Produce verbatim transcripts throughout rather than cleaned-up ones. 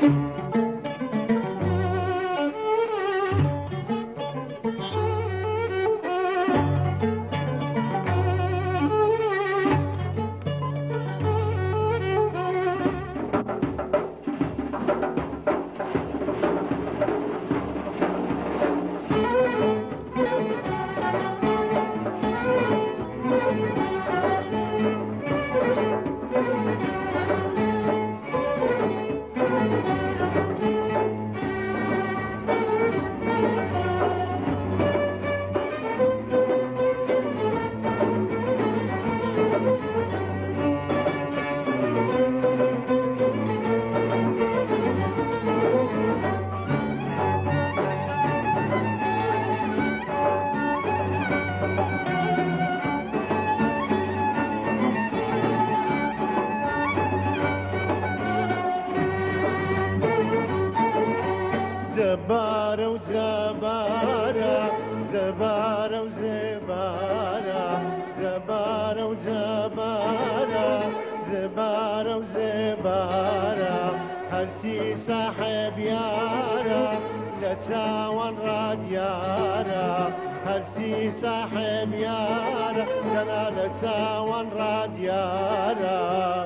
زبارة وزبارة زبارة وزبارة زبارة وزبارة زبارة وزبارة هرسي صاحب يارا لا تساون راد يارا هرسي صاحب يارا لا لا تساون راد يارا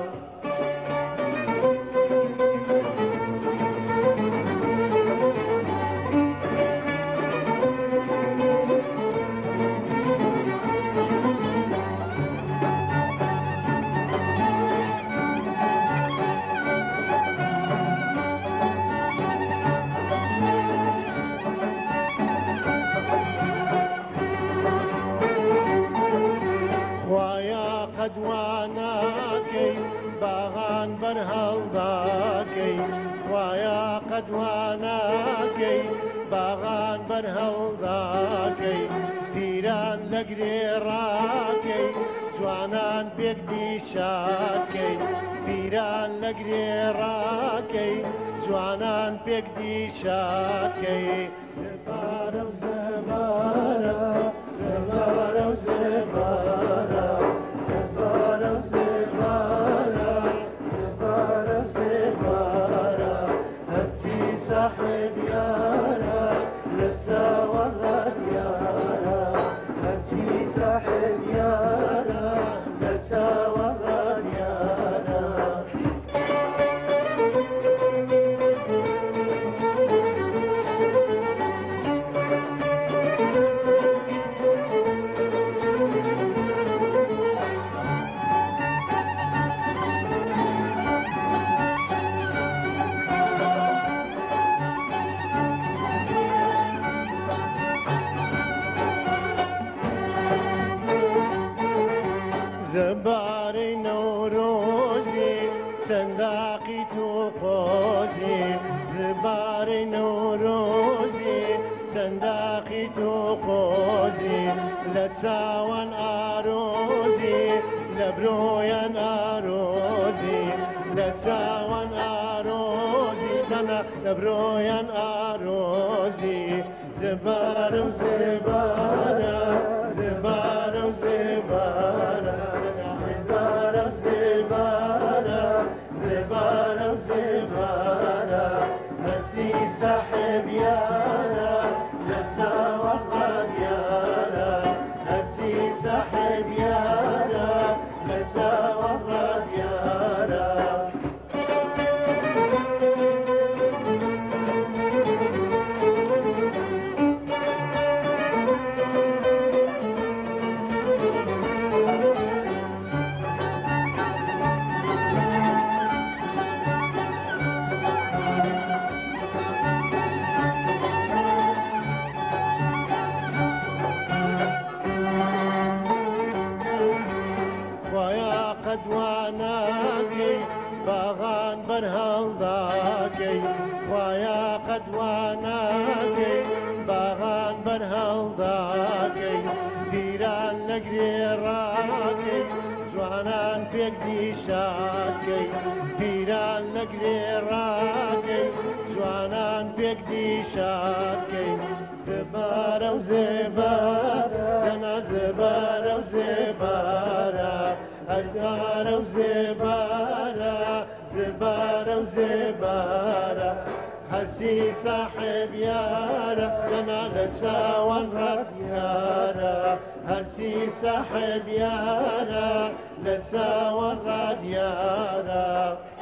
قدواناكي باغان برهلداكي ويا قدواناكي باغان برهلداكي پیران لقريراكي جوانان بيك ديشاكي پیران لقريراكي جوانان بيك ديشاكي زبارة وزبارة زبارة وزبارة زبارة وزبارة زبارة وزبارة هاتي صاحب يارا لسا ورد يارا هاتي صاحب يارا لسا ورد يارا زباري نوروزي صنداقي توقوزي زباري نوروزي صنداقي توقوزي لا تساون أروزي لبرويا أروزي لا تساون أروزي كنا لبرويا أروزي زبار وزبارة زبار وزبارة زبارة وزبارة زبارة وزبارة نفسي صاحب يارا نفسا وقد يارا نفسي صاحب يارا نفسا وقد يارا قدواناكي باغان برهلداكي ويا قدواناكي باغان برهلداكي پیران لقريراكي جوانان بيك ديشاكي پیران لقريراكي جوانان بيك ديشاكي زبارة وزبارة دنا زبارة وزبارة زبارة وزبارة زبارة يارا وزبارة هرسي صاحب يارا لنا نتساوى الرد يارا هرسي صاحب يارا نتساوى الرد يارا